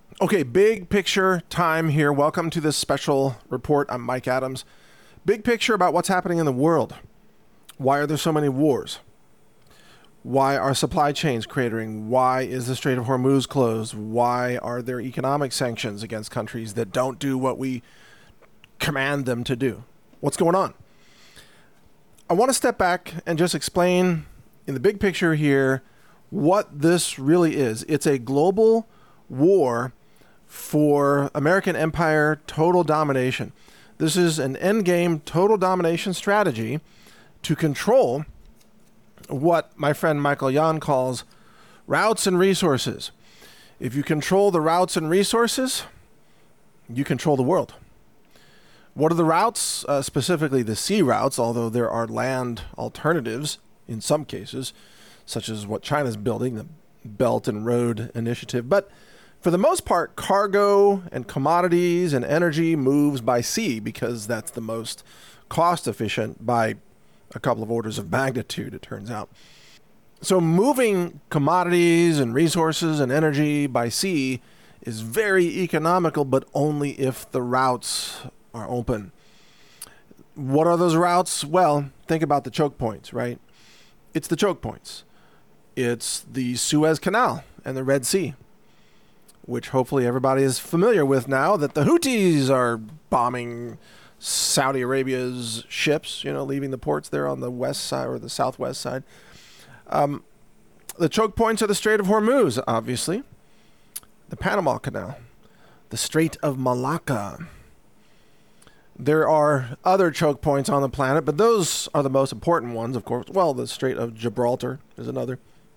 Okay, big picture time here. Welcome to this special report. I'm Mike Adams. Big picture about what's happening in the world. Why are there so many wars? Why are supply chains cratering? Why is the Strait of Hormuz closed? Why are there economic sanctions against countries that don't do what we command them to do? What's going on? I want to step back and just explain in the big picture here what this really is. It's a global war for American empire total domination. This is an endgame total domination strategy to control what my friend Michael Yon calls routes and resources. If you control the routes and resources, you control the world. What are the routes? Specifically the sea routes, although there are land alternatives in some cases, such as what China's building, the Belt and Road Initiative. But for the most part, cargo and commodities and energy moves by sea because that's the most cost efficient by a couple of orders of magnitude, it turns out. So moving commodities and resources and energy by sea is very economical, but only if the routes are open. What are those routes? Well, think about the choke points, right? It's the choke points. It's the Suez Canal and the Red Sea, which hopefully everybody is familiar with now, that the Houthis are bombing Saudi Arabia's ships, leaving the ports there on the west side or the southwest side. The choke points are the Strait of Hormuz, obviously, the Panama Canal, the Strait of Malacca. There are other choke points on the planet, but those are the most important ones, of course. Well, the Strait of Gibraltar is another.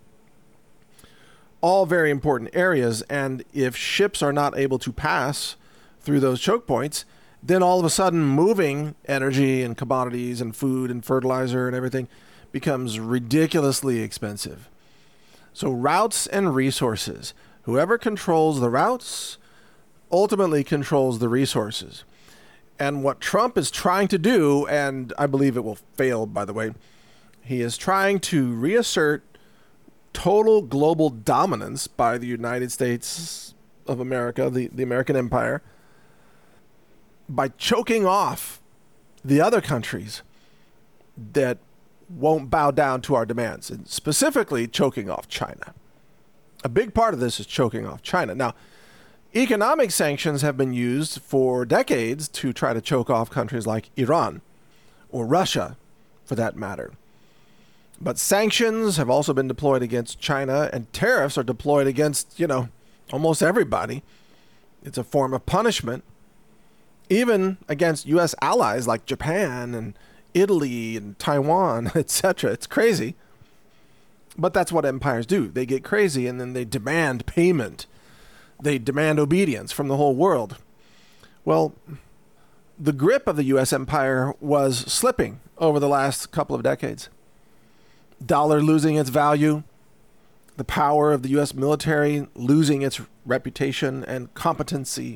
All very important areas, and if ships are not able to pass through those choke points, then all of a sudden moving energy and commodities and food and fertilizer and everything becomes ridiculously expensive. So routes and resources. Whoever controls the routes ultimately controls the resources. And what Trump is trying to do, and I believe it will fail, by the way, he is trying to reassert total global dominance by the United States of America, the American empire, by choking off the other countries that won't bow down to our demands, and specifically choking off China. A big part of this is choking off China. Now, economic sanctions have been used for decades to try to choke off countries like Iran or Russia, for that matter. But sanctions have also been deployed against China, and tariffs are deployed against, almost everybody. It's a form of punishment, even against U.S. allies like Japan and Italy and Taiwan, etc. It's crazy. But that's what empires do. They get crazy and then they demand payment. They demand obedience from the whole world. Well, the grip of the U.S. empire was slipping over the last couple of decades. Dollar losing its value, the power of the U.S. military losing its reputation and competency.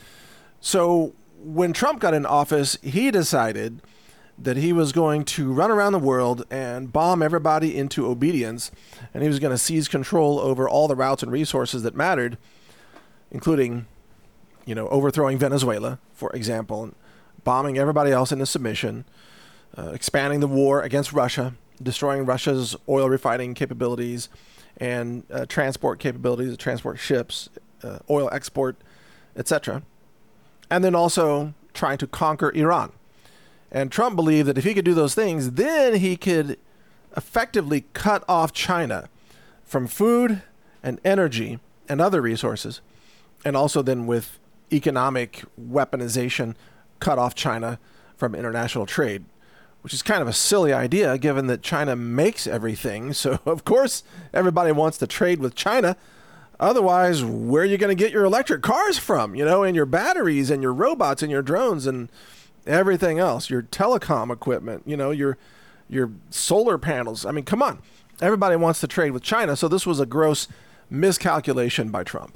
So when Trump got in office, he decided that he was going to run around the world and bomb everybody into obedience, and he was going to seize control over all the routes and resources that mattered, including, overthrowing Venezuela, for example, and bombing everybody else into submission, expanding the war against Russia, destroying Russia's oil refining capabilities and transport capabilities, transport ships, oil export, etc. And then also trying to conquer Iran. And Trump believed that if he could do those things, then he could effectively cut off China from food and energy and other resources, and also then with economic weaponization, cut off China from international trade, which is kind of a silly idea given that China makes everything. So, of course, everybody wants to trade with China. Otherwise, where are you going to get your electric cars from, and your batteries and your robots and your drones and everything else, your telecom equipment, your solar panels. I mean, come on. Everybody wants to trade with China. So this was a gross miscalculation by Trump.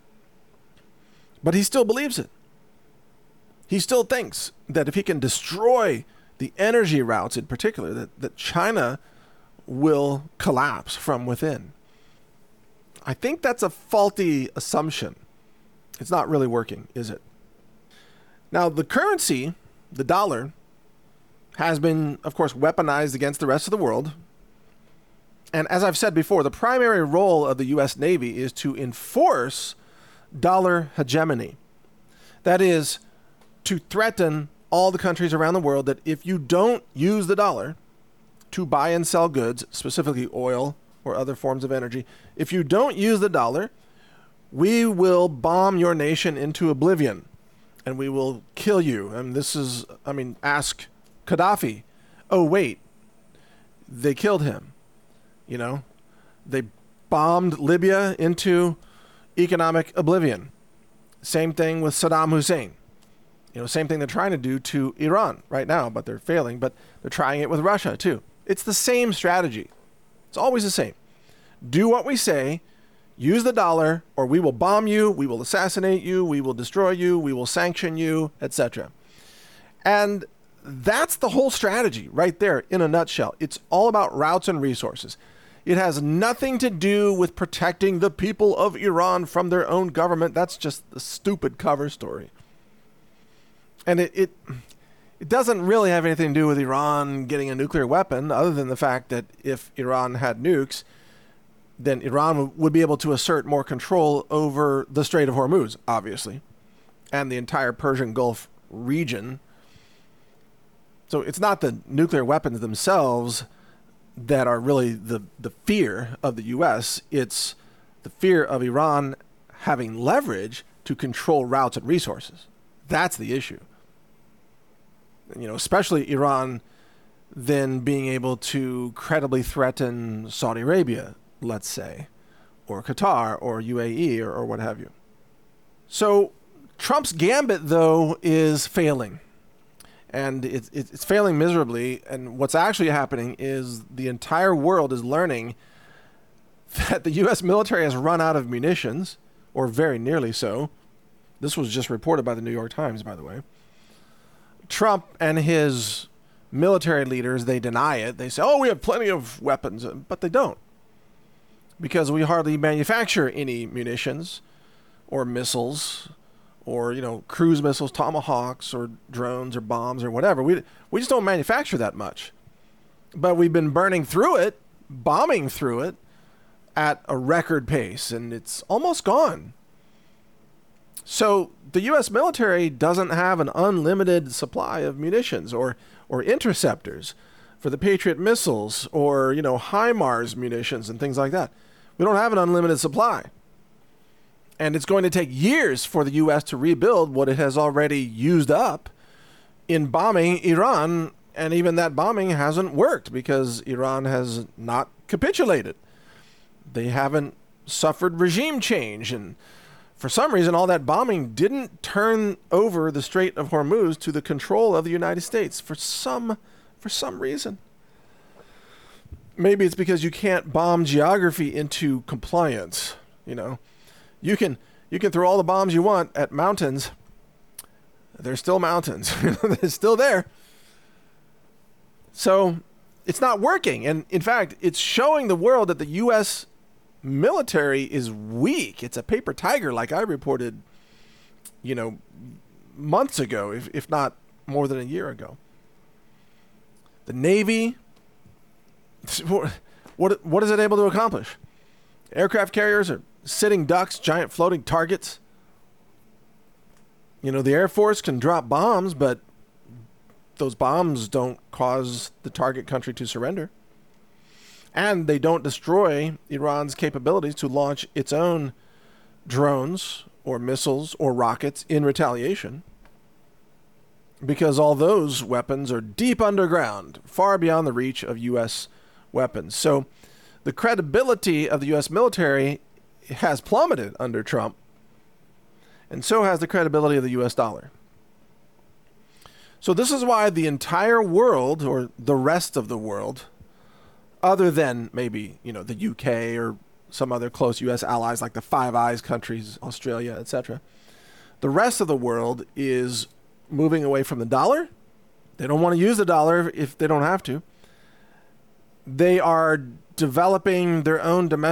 But he still believes it. He still thinks that if he can destroy the energy routes in particular, that China will collapse from within. I think that's a faulty assumption. It's not really working, is it? Now, the currency, the dollar, has been, of course, weaponized against the rest of the world. And as I've said before, the primary role of the U.S. Navy is to enforce dollar hegemony. That is, to threaten all the countries around the world that if you don't use the dollar to buy and sell goods, specifically oil or other forms of energy, if you don't use the dollar, we will bomb your nation into oblivion and we will kill you. And this is, ask Gaddafi. Oh, wait, they killed him. They bombed Libya into economic oblivion. Same thing with Saddam Hussein. Same thing they're trying to do to Iran right now, but they're failing. But they're trying it with Russia too. It's the same strategy. It's always the same. Do what we say, use the dollar, or we will bomb you, we will assassinate you, we will destroy you, we will sanction you, etc. And that's the whole strategy right there in a nutshell. It's all about routes and resources. It has nothing to do with protecting the people of Iran from their own government. That's just a stupid cover story. And it doesn't really have anything to do with Iran getting a nuclear weapon, other than the fact that if Iran had nukes, then Iran would be able to assert more control over the Strait of Hormuz, obviously, and the entire Persian Gulf region. So it's not the nuclear weapons themselves that are really the fear of the U.S. It's the fear of Iran having leverage to control routes and resources. That's the issue. Especially Iran then being able to credibly threaten Saudi Arabia, let's say, or Qatar, or UAE, or what have you. So Trump's gambit, though, is failing. And it's failing miserably. And what's actually happening is the entire world is learning that the U.S. military has run out of munitions, or very nearly so. This was just reported by the New York Times, by the way. Trump and his military leaders, they deny it. They say, oh, we have plenty of weapons, but they don't. Because we hardly manufacture any munitions or missiles or, cruise missiles, Tomahawks or drones or bombs or whatever. We just don't manufacture that much. But we've been burning through it, bombing through it at a record pace, and it's almost gone. So the U.S. military doesn't have an unlimited supply of munitions or interceptors for the Patriot missiles or, HIMARS munitions and things like that. We don't have an unlimited supply. And it's going to take years for the U.S. to rebuild what it has already used up in bombing Iran. And even that bombing hasn't worked because Iran has not capitulated. They haven't suffered regime change. And for some reason, all that bombing didn't turn over the Strait of Hormuz to the control of the United States for some reason. Maybe it's because you can't bomb geography into compliance. You can throw all the bombs you want at mountains. They're still mountains. They're still there. So it's not working. And in fact, it's showing the world that the U.S. military is weak. It's a paper tiger, like I reported, months ago, if not more than a year ago. The Navy, what is it able to accomplish? Aircraft carriers are sitting ducks, giant floating targets. The Air Force can drop bombs, but those bombs don't cause the target country to surrender. And they don't destroy Iran's capabilities to launch its own drones or missiles or rockets in retaliation. Because all those weapons are deep underground, far beyond the reach of U.S. weapons. So the credibility of the U.S. military has plummeted under Trump, and so has the credibility of the U.S. dollar. So this is why the entire world, or the rest of the world, other than maybe, the UK or some other close U.S. allies like the Five Eyes countries, Australia, etc., the rest of the world is moving away from the dollar. They don't want to use the dollar if they don't have to. They are developing their own domestic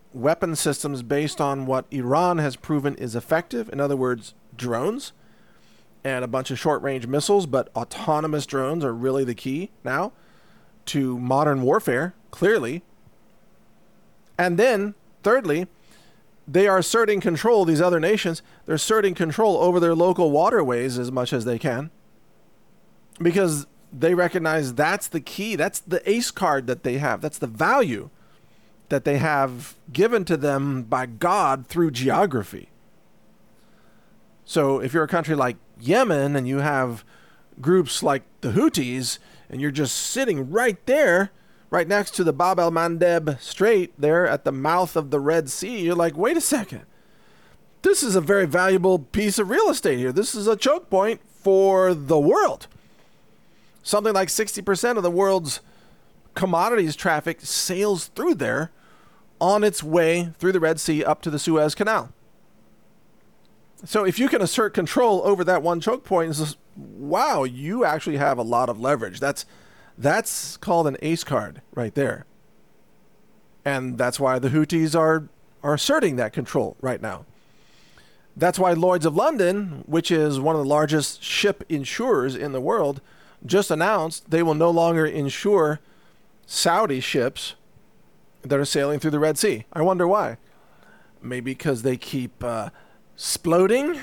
weapon systems based on what Iran has proven is effective. In other words, drones and a bunch of short-range missiles, but autonomous drones are really the key now to modern warfare, clearly. And then, thirdly, they are asserting control, these other nations, they're asserting control over their local waterways as much as they can, because they recognize that's the key, that's the ace card that they have, that's the value that they have given to them by God through geography. So if you're a country like Yemen and you have groups like the Houthis, and you're just sitting right there, right next to the Bab el-Mandeb Strait there at the mouth of the Red Sea, you're like, wait a second. This is a very valuable piece of real estate here. This is a choke point for the world. Something like 60% of the world's commodities traffic sails through there on its way through the Red Sea up to the Suez Canal. So if you can assert control over that one choke point, it's just, wow, you actually have a lot of leverage. That's called an ace card right there. And that's why the Houthis are asserting that control right now. That's why Lloyd's of London, which is one of the largest ship insurers in the world, just announced they will no longer insure Saudi ships that are sailing through the Red Sea. I wonder why. Maybe because they keep sploding?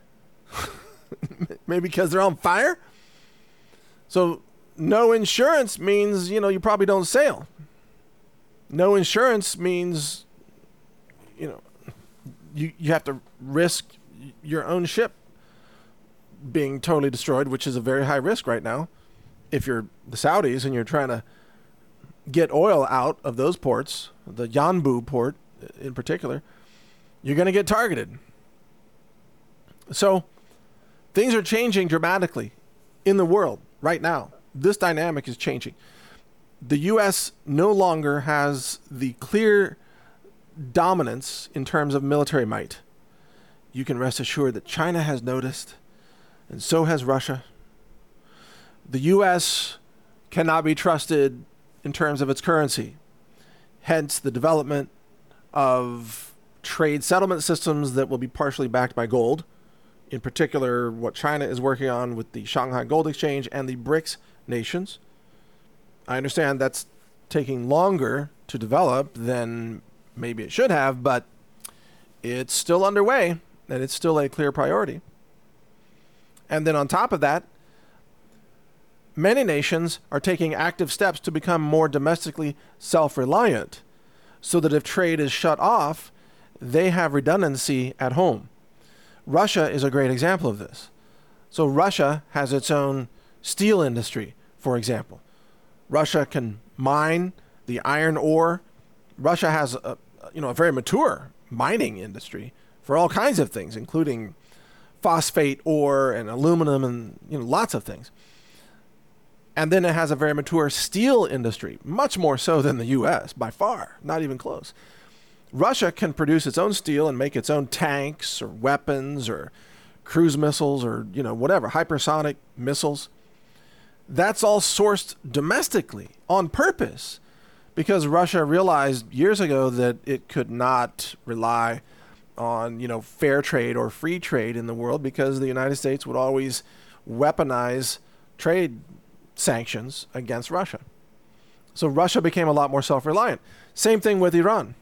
Maybe because they're on fire? So no insurance means, you probably don't sail. No insurance means, you have to risk your own ship being totally destroyed, which is a very high risk right now. If you're the Saudis and you're trying to get oil out of those ports, the Yanbu port in particular, you're going to get targeted. So things are changing dramatically in the world right now. This dynamic is changing. The U.S. no longer has the clear dominance in terms of military might. You can rest assured that China has noticed, and so has Russia. The U.S. cannot be trusted in terms of its currency. Hence the development of trade settlement systems that will be partially backed by gold. In particular, what China is working on with the Shanghai Gold Exchange and the BRICS nations. I understand that's taking longer to develop than maybe it should have, but it's still underway, and it's still a clear priority. And then on top of that, many nations are taking active steps to become more domestically self-reliant, so that if trade is shut off, they have redundancy at home. Russia is a great example of this. So Russia has its own steel industry, for example. Russia can mine the iron ore. Russia has a very mature mining industry for all kinds of things, including phosphate ore and aluminum and lots of things. And then it has a very mature steel industry, much more so than the U.S. by far, not even close. Russia can produce its own steel and make its own tanks or weapons or cruise missiles or, whatever, hypersonic missiles. That's all sourced domestically on purpose because Russia realized years ago that it could not rely on, fair trade or free trade in the world because the United States would always weaponize trade sanctions against Russia. So Russia became a lot more self-reliant. Same thing with Iran.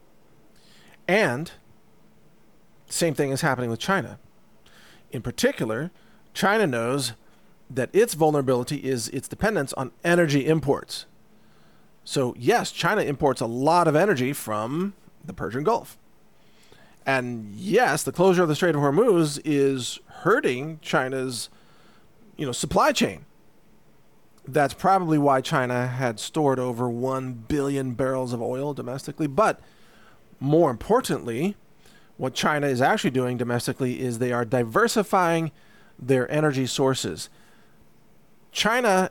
And same thing is happening with China. In particular, China knows that its vulnerability is its dependence on energy imports. So yes, China imports a lot of energy from the Persian Gulf. And yes, the closure of the Strait of Hormuz is hurting China's, supply chain. That's probably why China had stored over 1 billion barrels of oil domestically. But more importantly, what China is actually doing domestically is they are diversifying their energy sources. China's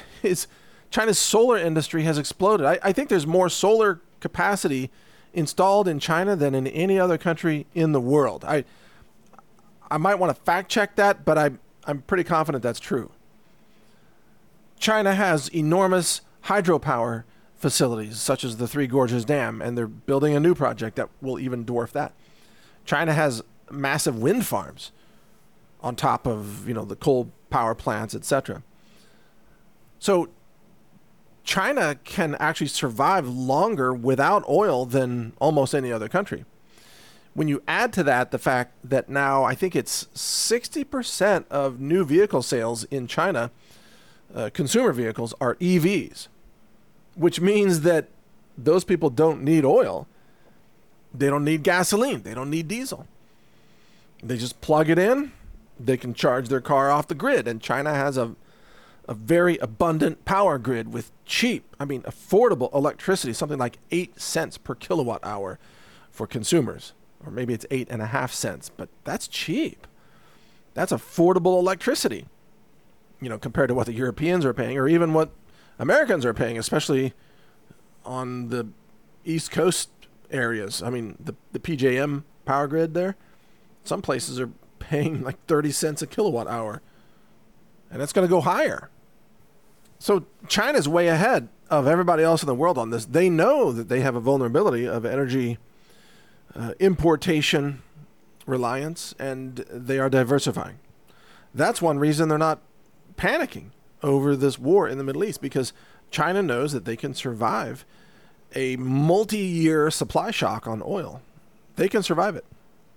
solar industry has exploded. I think there's more solar capacity installed in China than in any other country in the world. I might want to fact check that, but I'm pretty confident that's true. China has enormous hydropower facilities, such as the Three Gorges Dam, and they're building a new project that will even dwarf that. China has massive wind farms on top of, the coal power plants, etc. So China can actually survive longer without oil than almost any other country. When you add to that the fact that now I think it's 60% of new vehicle sales in China, consumer vehicles, are EVs, which means that those people don't need oil. They don't need gasoline. They don't need diesel. They just plug it in. They can charge their car off the grid. And China has a very abundant power grid with cheap, affordable electricity, something like 8 cents per kilowatt hour for consumers. Or maybe it's 8.5 cents, but that's cheap. That's affordable electricity, compared to what the Europeans are paying or even what Americans are paying, especially on the East Coast areas. The PJM power grid there, some places are paying like 30 cents a kilowatt hour, and that's going to go higher. So China's way ahead of everybody else in the world on this. They know that they have a vulnerability of energy importation reliance, and they are diversifying. That's one reason they're not panicking over this war in the Middle East, because China knows that they can survive a multi-year supply shock on oil. They can survive it.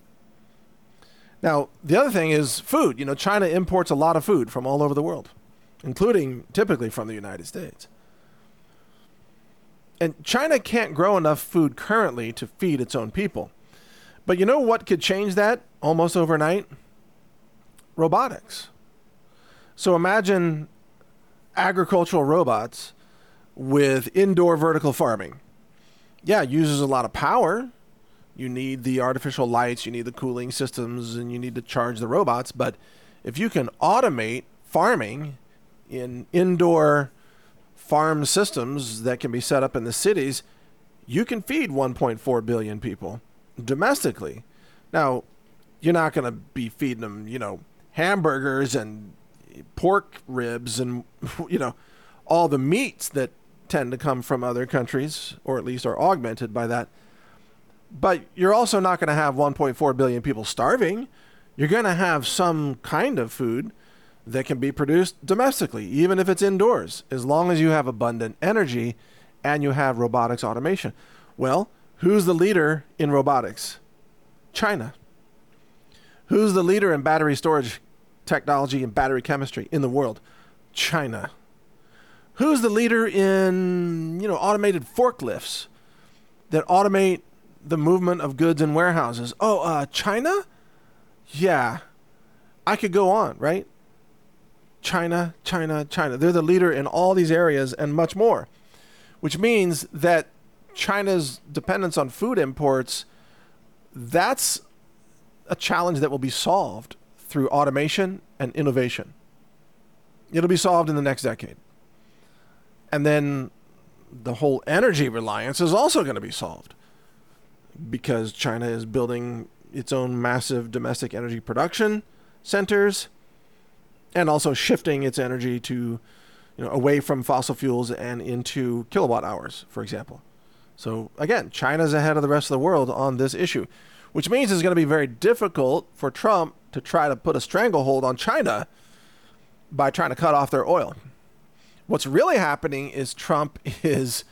Now, the other thing is food. China imports a lot of food from all over the world, including typically from the United States. And China can't grow enough food currently to feed its own people. But you know what could change that almost overnight? Robotics. So imagine agricultural robots with indoor vertical farming. Yeah, it uses a lot of power. You need the artificial lights, you need the cooling systems, and you need to charge the robots. But if you can automate farming in indoor farm systems that can be set up in the cities, you can feed 1.4 billion people domestically. Now, you're not going to be feeding them, hamburgers and pork ribs and, all the meats that tend to come from other countries, or at least are augmented by that. But you're also not going to have 1.4 billion people starving. You're going to have some kind of food that can be produced domestically, even if it's indoors, as long as you have abundant energy and you have robotics automation. Well, who's the leader in robotics? China. Who's the leader in battery storage technology and battery chemistry in the world? China. Who's the leader in, automated forklifts that automate the movement of goods in warehouses? China? Yeah. I could go on, right? China. They're the leader in all these areas and much more, which means that China's dependence on food imports, that's a challenge that will be solved through automation and innovation. It'll be solved in the next decade. And then the whole energy reliance is also going to be solved, because China is building its own massive domestic energy production centers and also shifting its energy to, away from fossil fuels and into kilowatt hours, for example. So again, China's ahead of the rest of the world on this issue, which means it's going to be very difficult for Trump to try to put a stranglehold on China by trying to cut off their oil. What's really happening is he's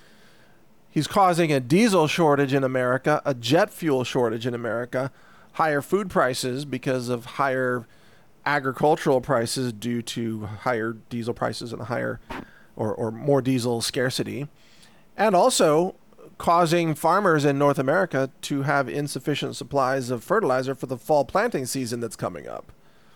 causing a diesel shortage in America, a jet fuel shortage in America, higher food prices because of higher agricultural prices due to higher diesel prices and higher or more diesel scarcity, and also causing farmers in North America to have insufficient supplies of fertilizer for the fall planting season that's coming up.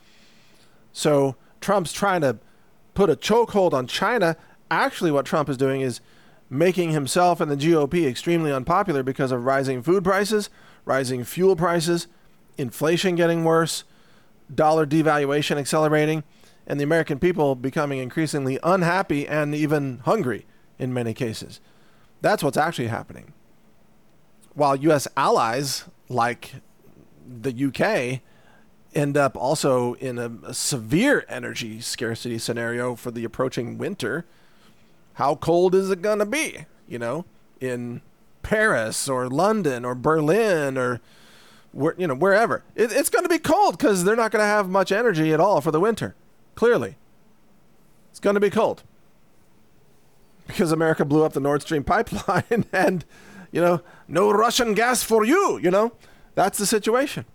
So Trump's trying to put a chokehold on China. Actually, what Trump is doing is making himself and the GOP extremely unpopular because of rising food prices, rising fuel prices, inflation getting worse, dollar devaluation accelerating, and the American people becoming increasingly unhappy and even hungry in many cases. That's what's actually happening. While U.S. allies like the UK end up also in a severe energy scarcity scenario for the approaching winter. How cold is it going to be? in Paris or London or Berlin or wherever. It's going to be cold because they're not going to have much energy at all for the winter. Clearly. It's going to be cold. Because America blew up the Nord Stream pipeline and, no Russian gas for you, That's the situation.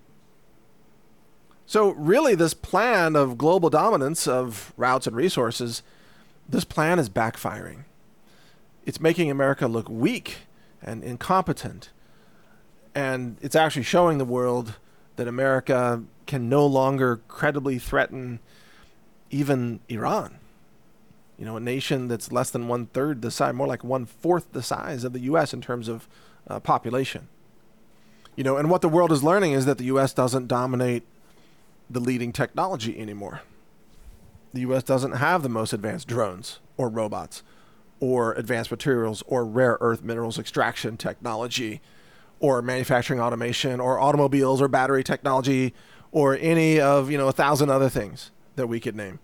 So really this plan of global dominance of routes and resources, this plan is backfiring. It's making America look weak and incompetent. And it's actually showing the world that America can no longer credibly threaten even Iran. A nation that's less than 1/3 the size, more like 1/4 the size of the U.S. in terms of population. And what the world is learning is that the U.S. doesn't dominate the leading technology anymore. The U.S. doesn't have the most advanced drones or robots or advanced materials or rare earth minerals extraction technology or manufacturing automation or automobiles or battery technology or any of, 1,000 other things that we could name.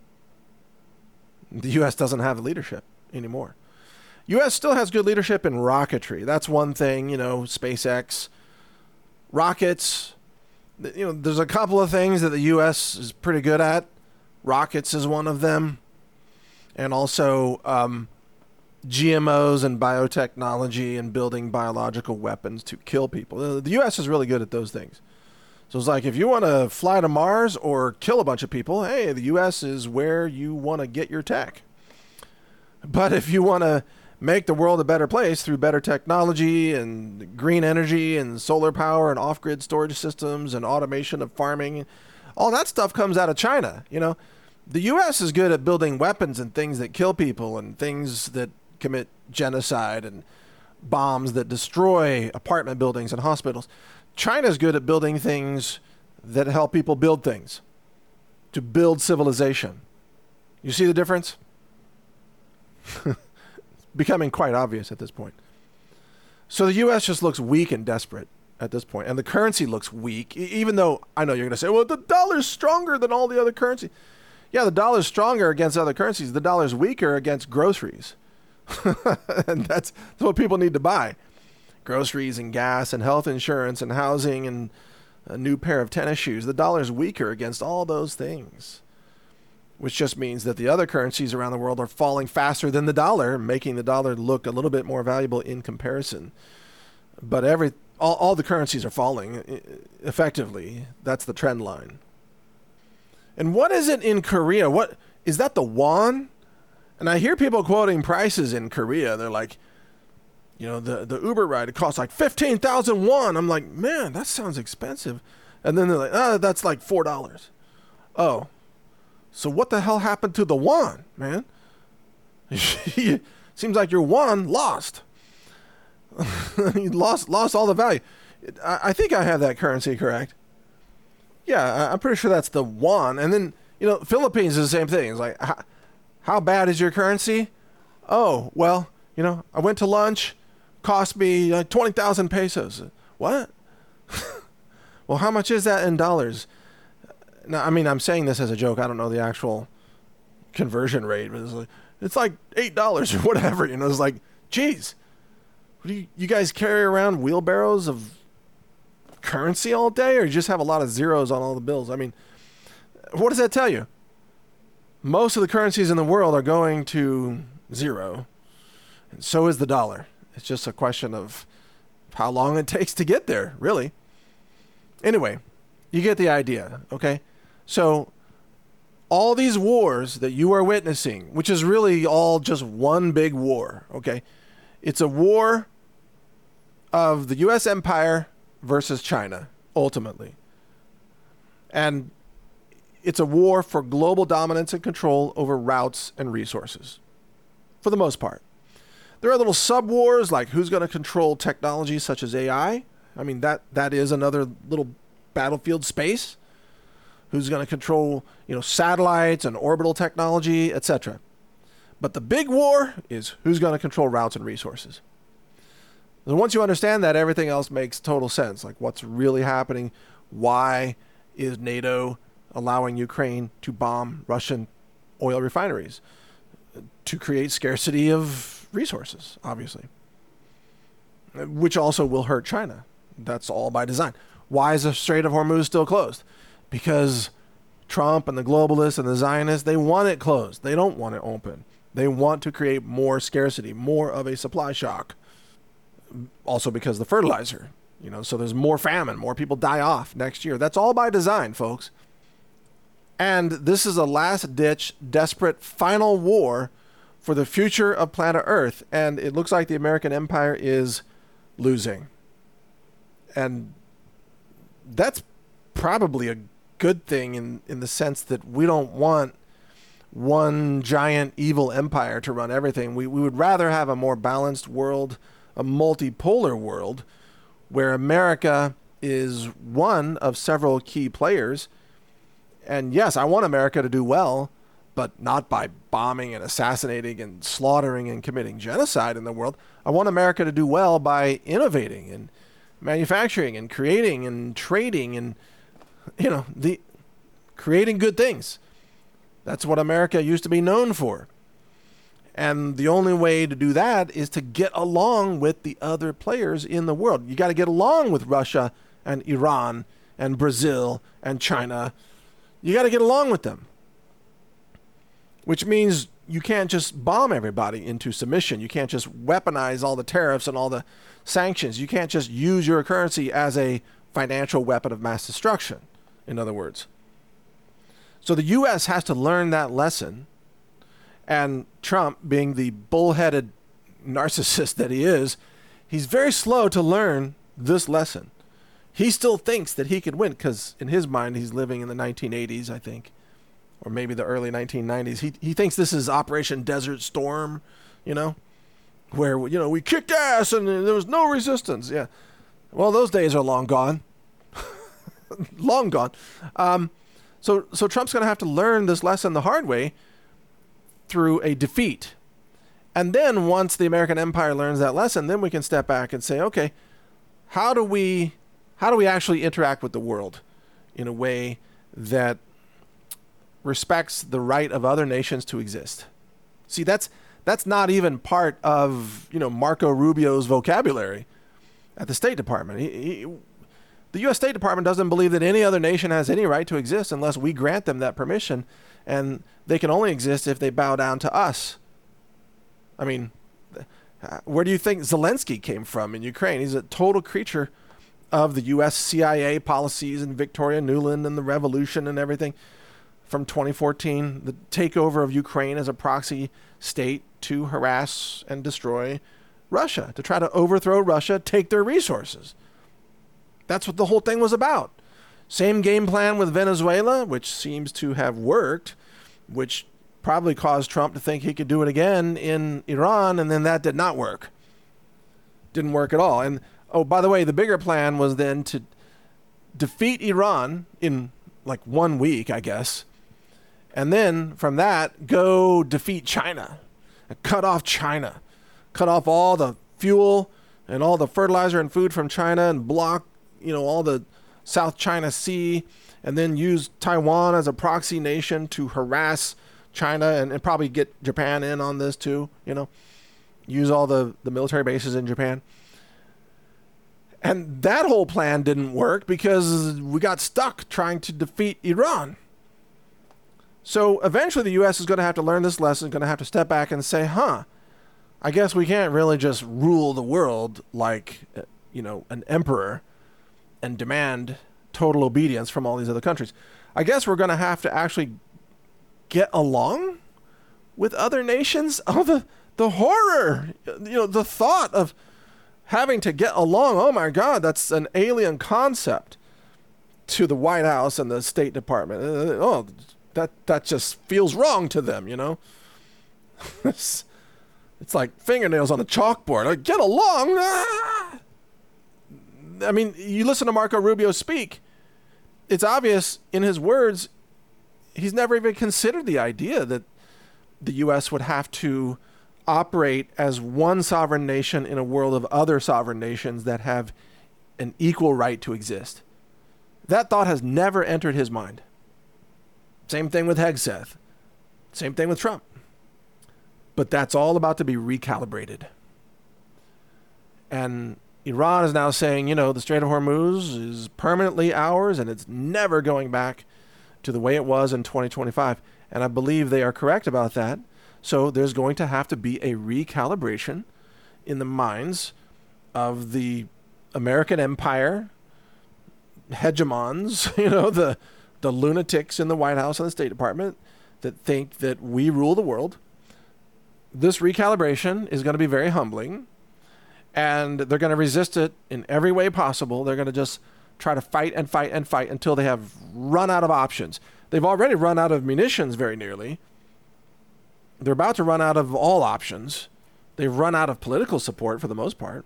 The U.S. doesn't have the leadership anymore. U.S. still has good leadership in rocketry. That's one thing, SpaceX, rockets. There's a couple of things that the U.S. is pretty good at. Rockets is one of them. And also GMOs and biotechnology and building biological weapons to kill people. The U.S. is really good at those things. So it's like, if you want to fly to Mars or kill a bunch of people, hey, the U.S. is where you want to get your tech. But if you want to make the world a better place through better technology and green energy and solar power and off-grid storage systems and automation of farming, all that stuff comes out of China. The U.S. is good at building weapons and things that kill people and things that commit genocide and bombs that destroy apartment buildings and hospitals. China's good at building things that help people build things, to build civilization. You see the difference? It's becoming quite obvious at this point. So the U.S. just looks weak and desperate at this point, and the currency looks weak, even though I know you're going to say, well, the dollar's stronger than all the other currencies. Yeah, the dollar's stronger against other currencies. The dollar's weaker against groceries. And that's what people need to buy. Groceries and gas and health insurance and housing and a new pair of tennis shoes. The dollar's weaker against all those things, which just means that the other currencies around the world are falling faster than the dollar, making the dollar look a little bit more valuable in comparison. But all the currencies are falling effectively. That's the trend line. And what is it in Korea? What is that, the won? And I hear people quoting prices in Korea. They're like, the Uber ride, it costs like 15,000 won. I'm like, man, that sounds expensive. And then they're like, that's like $4. Oh, so what the hell happened to the won, man? Seems like your won lost. You lost all the value. I think I have that currency correct. Yeah, I'm pretty sure that's the won. And then, Philippines is the same thing. It's like, how bad is your currency? Oh, well, I went to lunch, cost me like 20,000 pesos. What? Well, how much is that in dollars? Now, I mean, I'm saying this as a joke. I don't know the actual conversion rate, but it's like $8 or whatever. It's like, geez, you guys carry around wheelbarrows of currency all day, or you just have a lot of zeros on all the bills? I mean, what does that tell you? Most of the currencies in the world are going to zero, and so is the dollar. It's just a question of how long it takes to get there, really. Anyway, you get the idea, okay? So all these wars that you are witnessing, which is really all just one big war, okay? It's a war of the U.S. empire versus China, ultimately. And it's a war for global dominance and control over routes and resources, for the most part. There are little sub-wars, like who's going to control technology such as AI. I mean, that is another little battlefield space. Who's going to control, satellites and orbital technology, etc. But the big war is who's going to control routes and resources. And once you understand that, everything else makes total sense. Like, what's really happening? Why is NATO allowing Ukraine to bomb Russian oil refineries? To create scarcity of resources, obviously. which also will hurt China. That's all by design. Why is the Strait of Hormuz still closed? Because Trump and the globalists and the Zionists, they want it closed. They don't want it open. They want to create more scarcity, more of a supply shock. Also because the fertilizer, so there's more famine, more people die off next year. That's all by design, folks. And this is a last-ditch, desperate, final war for the future of planet Earth. And it looks like the American empire is losing. And that's probably a good thing in the sense that we don't want one giant evil empire to run everything. We would rather have a more balanced world, a multipolar world, where America is one of several key players. And yes, I want America to do well, but not by bombing and assassinating and slaughtering and committing genocide in the world. I want America to do well by innovating and manufacturing and creating and trading and, creating good things. That's what America used to be known for. And the only way to do that is to get along with the other players in the world. You got to get along with Russia and Iran and Brazil and China. You got to get along with them. Which means you can't just bomb everybody into submission. You can't just weaponize all the tariffs and all the sanctions. You can't just use your currency as a financial weapon of mass destruction, in other words. So the U.S. has to learn that lesson. And Trump, being the bullheaded narcissist that he is, he's very slow to learn this lesson. He still thinks that he could win because in his mind, he's living in the 1980s, I think, or maybe the early 1990s. He thinks this is Operation Desert Storm, where, we kicked ass and there was no resistance. Yeah. Well, those days are long gone. Long gone. So Trump's going to have to learn this lesson the hard way through a defeat. And then once the American empire learns that lesson, then we can step back and say, okay, how do we actually interact with the world in a way that respects the right of other nations to exist? See, that's not even part of, Marco Rubio's vocabulary at the State Department. The U.S. State Department doesn't believe that any other nation has any right to exist unless we grant them that permission, and they can only exist if they bow down to us. I mean, where do you think Zelensky came from in Ukraine? He's a total creature of the U.S. CIA policies and Victoria Nuland and the revolution and everything from 2014, the takeover of Ukraine as a proxy state to harass and destroy Russia, to try to overthrow Russia, take their resources. That's what the whole thing was about. Same game plan with Venezuela, which seems to have worked, which probably caused Trump to think he could do it again in Iran, and then that did not work. Didn't work at all. And, oh, by the way, the bigger plan was then to defeat Iran in like 1 week, I guess, and then from that, go defeat China, cut off China, cut off all the fuel and all the fertilizer and food from China and block all the South China Sea, and then use Taiwan as a proxy nation to harass China and probably get Japan in on this too, use all the military bases in Japan. And that whole plan didn't work because we got stuck trying to defeat Iran. So eventually the U.S. is going to have to learn this lesson, going to have to step back and say, I guess we can't really just rule the world like, an emperor and demand total obedience from all these other countries. I guess we're going to have to actually get along with other nations. Oh, the horror, the thought of having to get along. Oh my God, that's an alien concept to the White House and the State Department. That just feels wrong to them, It's like fingernails on a chalkboard. Like, get along. Ah! I mean, you listen to Marco Rubio speak, it's obvious in his words, he's never even considered the idea that the U.S. would have to operate as one sovereign nation in a world of other sovereign nations that have an equal right to exist. That thought has never entered his mind. Same thing with Hegseth. Same thing with Trump. But that's all about to be recalibrated. And Iran is now saying, the Strait of Hormuz is permanently ours and it's never going back to the way it was in 2025. And I believe they are correct about that. So there's going to have to be a recalibration in the minds of the American empire hegemons, the lunatics in the White House and the State Department that think that we rule the world. This recalibration is going to be very humbling, and they're going to resist it in every way possible. They're going to just try to fight and fight and fight until they have run out of options. They've already run out of munitions very nearly. They're about to run out of all options. They've run out of political support for the most part.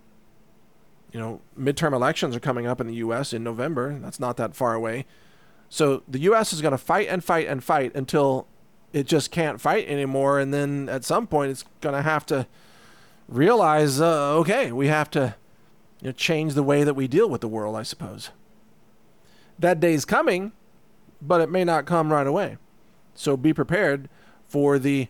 Midterm elections are coming up in the U.S. in November. That's not that far away. So the U.S. is going to fight and fight and fight until it just can't fight anymore. And then at some point, it's going to have to realize, okay, we have to change the way that we deal with the world, I suppose. That day's coming, but it may not come right away. So be prepared for the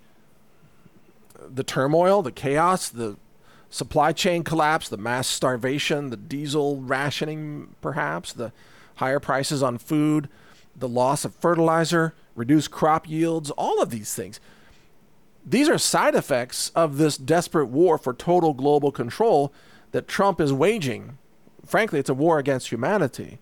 turmoil, the chaos, the supply chain collapse, the mass starvation, the diesel rationing, perhaps, the higher prices on food, the loss of fertilizer, reduced crop yields, all of these things. These are side effects of this desperate war for total global control that Trump is waging. Frankly, it's a war against humanity.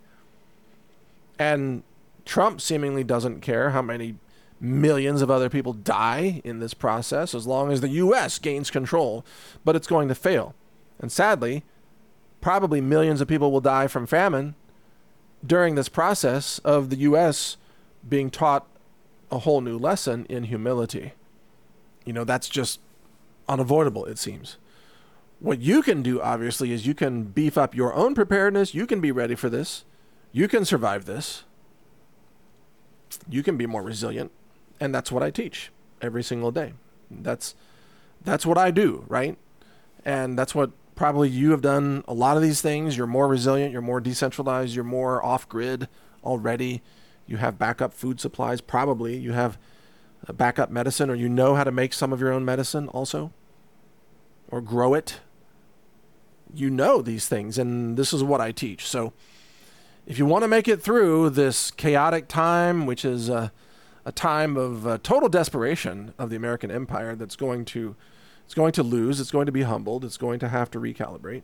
And Trump seemingly doesn't care how many millions of other people die in this process as long as the U.S. gains control, but it's going to fail. And sadly, probably millions of people will die from famine during this process of the U.S. being taught a whole new lesson in humility. That's just unavoidable, it seems. What you can do, obviously, is you can beef up your own preparedness. You can be ready for this. You can survive this. You can be more resilient. And that's what I teach every single day. That's what I do, right? And that's what probably you have done a lot of these things. You're more resilient. You're more decentralized. You're more off-grid already. You have backup food supplies. Probably you have backup medicine, or you know how to make some of your own medicine also, or grow it. You know these things, and this is what I teach. So if you want to make it through this chaotic time, which is a time of total desperation of the American empire it's going to lose, it's going to be humbled, it's going to have to recalibrate,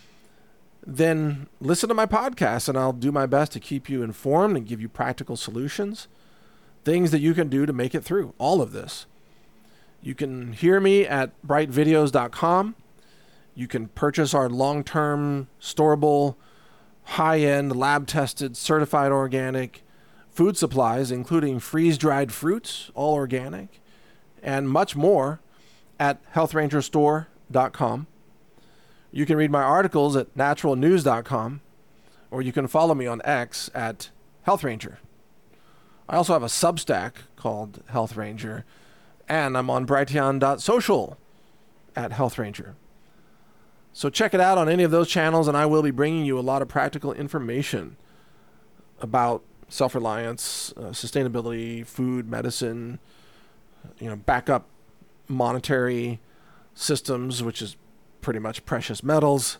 then listen to my podcast and I'll do my best to keep you informed and give you practical solutions, things that you can do to make it through all of this. You can hear me at brightvideos.com. You can purchase our long-term, storable, high-end, lab-tested, certified organic food supplies, including freeze-dried fruits, all organic, and much more at healthrangerstore.com. You can read my articles at naturalnews.com, or you can follow me on X at HealthRanger. I also have a Substack called Health Ranger, and I'm on Brighteon.social at Health Ranger. So check it out on any of those channels, and I will be bringing you a lot of practical information about self-reliance, sustainability, food, medicine, backup monetary systems, which is pretty much precious metals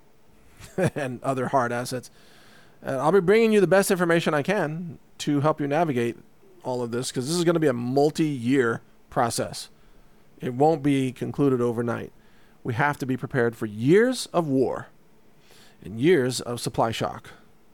and other hard assets. And I'll be bringing you the best information I can to help you navigate all of this, because this is going to be a multi-year process. It won't be concluded overnight. We have to be prepared for years of war and years of supply shock.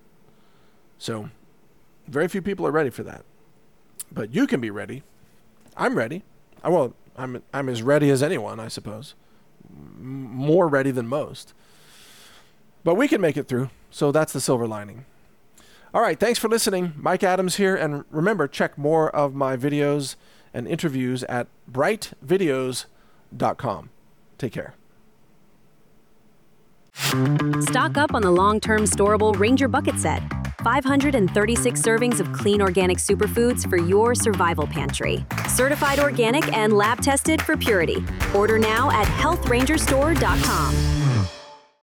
So very few people are ready for that. But you can be ready. I'm ready. I'm as ready as anyone, I suppose. More ready than most. But we can make it through. So that's the silver lining. All right, thanks for listening. Mike Adams here. And remember, check more of my videos and interviews at brightvideos.com. Take care. Stock up on the long-term storable Ranger Bucket Set. 536 servings of clean organic superfoods for your survival pantry. Certified organic and lab tested for purity. Order now at healthrangerstore.com.